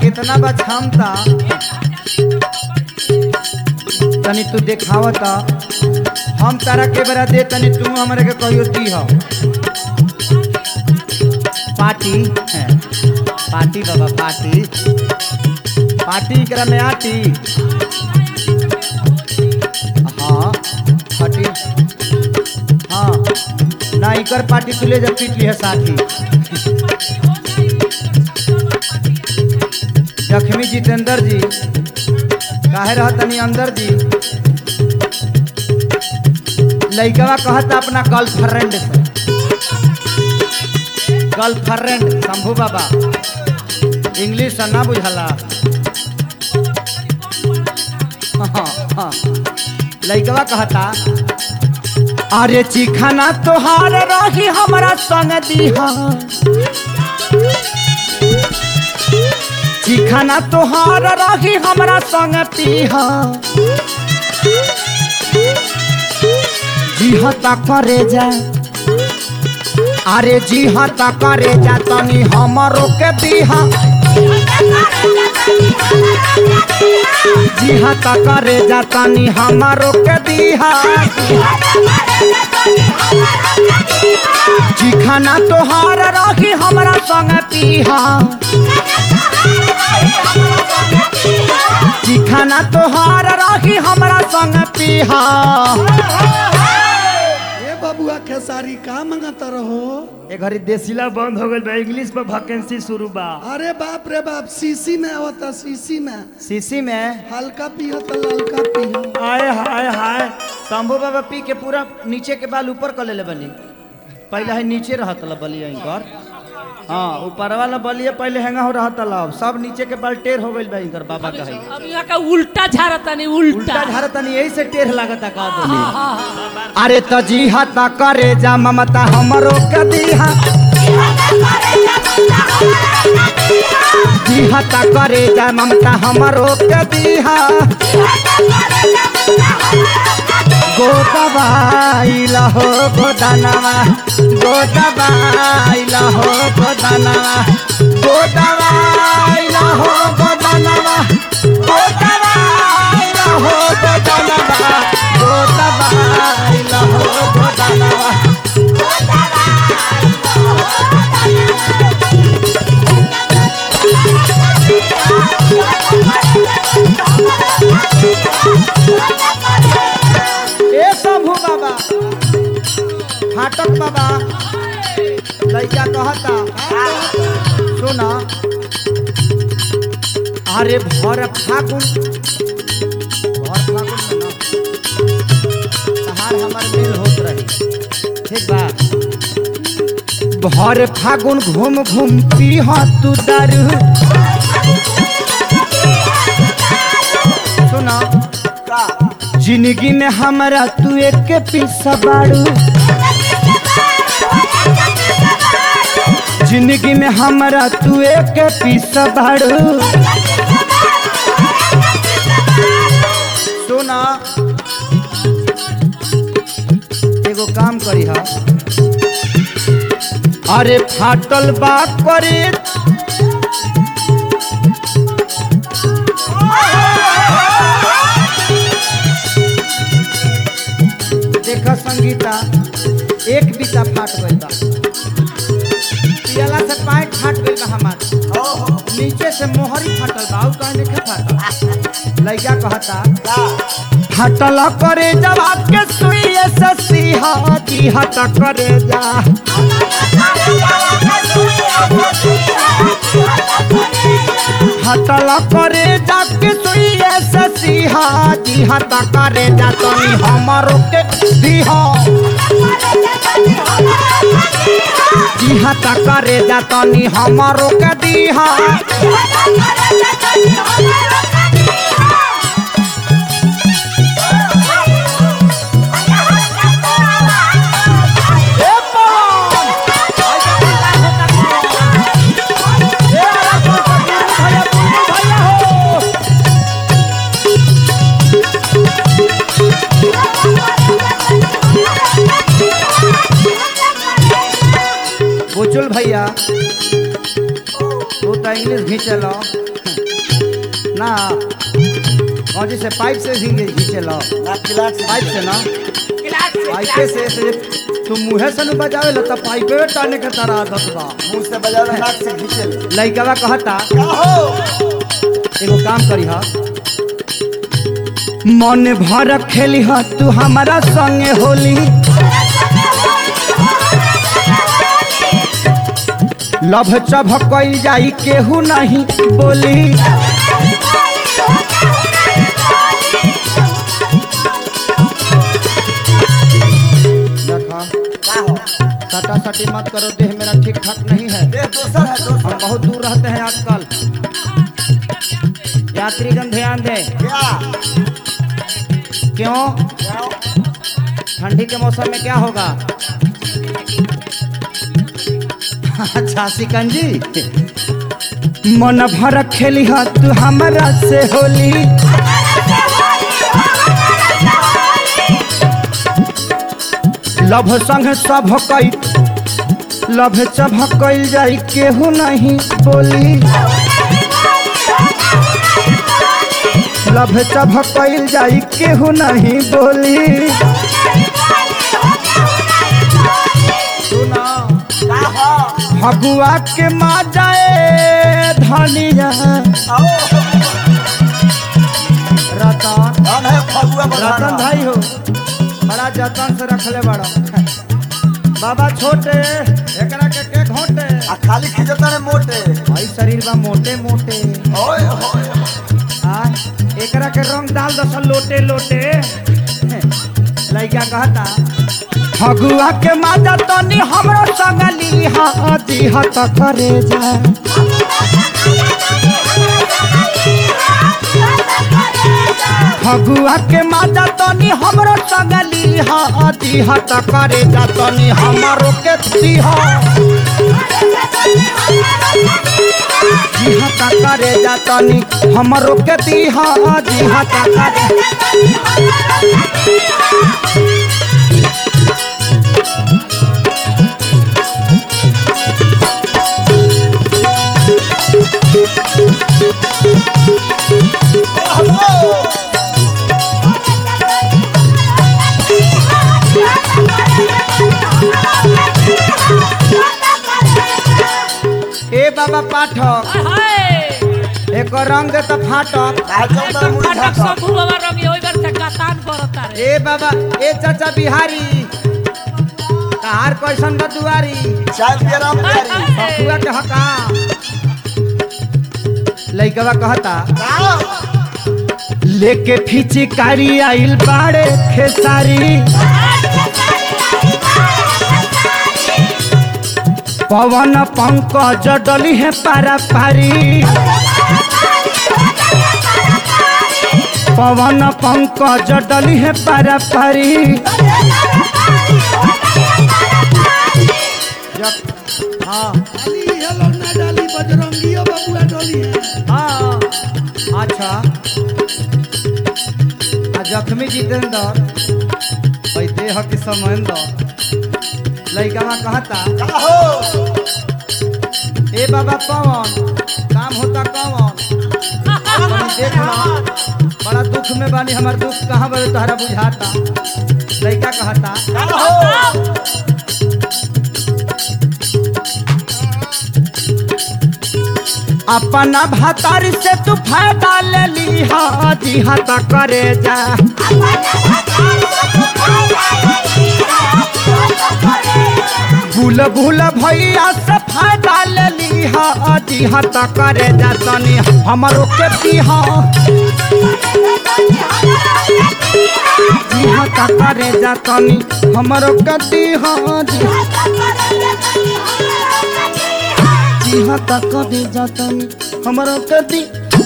कितना बा क्षमता तनी तू देखावता हम तारा के बेरा दे तनी तू हमरे के कहियो दी हो पार्टी पार्टी बाबा पार्टी पार्टी करा में आटी हाँ पार्टी हाँ ना इकर पार्टी तू ले जा पीट ली है साथी जख्मी जितेंद्र जी काहे रहतनी अंदर जी लइकवा कहता अपना गर्लफ्रेंड से गर्लफ्रेंड शंभू बाबा इंग्लिश ना बुझला हाँ लइकवा कहता अरे चिखाना तोहार रही हमारा संग दीहा चिखाना तोहार रही हमारा संग पीहा जी हता करे जा अरे जी हता करे जा तनी हमरो के दीहा जी हता करे जा तनी हमरो के दीहा चिखाना तोहार रही हमारा संग पीहा चिखाना तोहार रही हमारा संग पीहा बबुआ खेसारी का मंगता रहो ए घड़ी देसीला बंद हो गइल बा इंग्लिश में वैकेंसी शुरू बा अरे बाप रे बाप सीसी में आवता सीसी में हल्का पियो तो ललका पियो हाय हाय हाय शंभू बाबा पी के पूरा नीचे के बाल ऊपर कर ले बनी पहले है नीचे रहत बलिया इनकर हाँ ऊपर वाला बलिया पहले हैंगा हो रहत सब नीचे के बाल टेढ़ हो गइल बा इनकर बाबा कहे अब यहाँ का उल्टा झारतनी उल्टा झारतनी यही से टेढ़ लागता का बोली अरे तो जी हता करे जा ममता हमरो के दीहा जी हता करे जा ममता हमरो के दीहा गोदबाइला हो गोदानवा गोदबाइला हो गोदानवा गोदबाइला हो गोदानवा गोदबाइला हो गोदानवा गोदबाइला हो गोदानवा ए शंभू बाबा फाटक बाबा लइका कहता सुना अरे भर फागुन में ना तहार हमार मेल होत रही ठीक बा भर फागुन घूम घूम पीह तू दारू सुना जिंदगी में हमारा तू एक पीसा बाड़ू जिंदगी में हमारा तू एक पीसा बाड़ू सुना एगो काम करी हा अरे फाटल बा करे देखा संगीता एक बीता फाट गइल बा पियाला से पैंट फाट गइल बा हमार नीचे से मोहरी फाटल बा और कहने के फाटल लइका कहता फाटल करे जवाब के सुइए से सीहा की हट करे जा हटल करे जाके सुइए से सीहा जी हट करे जा तनी हमरो के दीहा जी हट करे जा तनी हमरो के दीहा बुचुल भैया तू तो इंग्लिश घींचल ना कौन से पाइप से घींचे लो ना क्लास पाइप से ना गिलास से पाइपे से तू मुँहे से न बजावे लो तब पाइपे टाने के तरह आदत बा मुंह से बजावे नाक से खींचे ले लइकवा कहता क्या हो एगो काम करी हा मन भर खेली हा तू हमारा संगे होली लभ चभ कइल जाई केहू नहीं बोली देखा क्या हो सटा सटी मत करो देह मेरा ठीक ठाक नहीं है देख दोसर है दोसर हम बहुत दूर रहते हैं आजकल यात्रीगण ध्यान दे क्या क्यों क्या ठंडी के मौसम में क्या होगा अच्छा सिकंजी मन भर खेली हा तू हमारा से होली लभ संग सब कई लभ चभ कइल जाई केहू नहीं बोली लभ चभ कइल जाई केहू नहीं बोली सुना क्या हो फगुआ के माँ जाए धनिया आओ रतन कौन है फगुआ रतन बना भाई हो बड़ा जतन से रखले बड़ा बाबा छोटे एकरा के घोटे आ खाली खिंचता ने मोटे भाई शरीर बा मोटे मोटे ओए होए आ एकरा के रंग डाल दस लोटे लोटे लइका कहता फगुआ के माता तनी हमरो संगली हा दिहत करे जा फगुआ के माता तनी हमरो संगली हा दिहत करे जा तनी हमरो के दिहा दिहत करे जा तनी हमरो के दिहा दिहत करे ए बाबा पाठक हाय एक रंग दे तो फाटक आ चौदह मुड़ी फाटक झाका सब भुवा रंग ओइ बार से कातान करता रे ए बाबा ए चाचा बिहारी कहार कैसन बा दुआरी चाय पिए राम प्यारी बकुआ के हका लइकवा कहता क्या लेके फिचिकारी आइल बाड़े खेसारी पवन पंकज डली है पारा पारी पवन पंकज डली है पारा पारी हाँ डाली ये लोग ना डाली बजरंगियो बबुआ डोली है हाँ अच्छा आ जख्मी जितेंद्र भाई देह के समंदर लइका कहता क्या हो ए बाबा पवन काम होता कौन देख लो बड़ा दुख में बानी हमार दुख कहाँ बड़े तोहरा बुझाता लइका कहता क्या हो अपना भातार से तू फायदा ले ली हा जी हाथ करे जा भूल भूल भैया से फायदा ले ली हा जी हाथ करे जा तनी हमरो के पीहा जी हाथ करे जा तनी हमरो के दीहा जी हाथ करे जा तनी हमरो के दी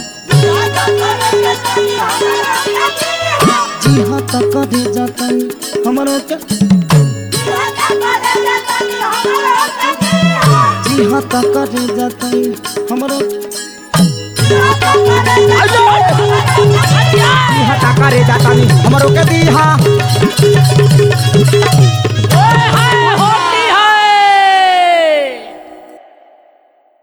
जी हाथ करे जा तनी हमरो के जी हाथ करे जा तनी हमरो जी हाथ करे जा तनी हमरो के दी हा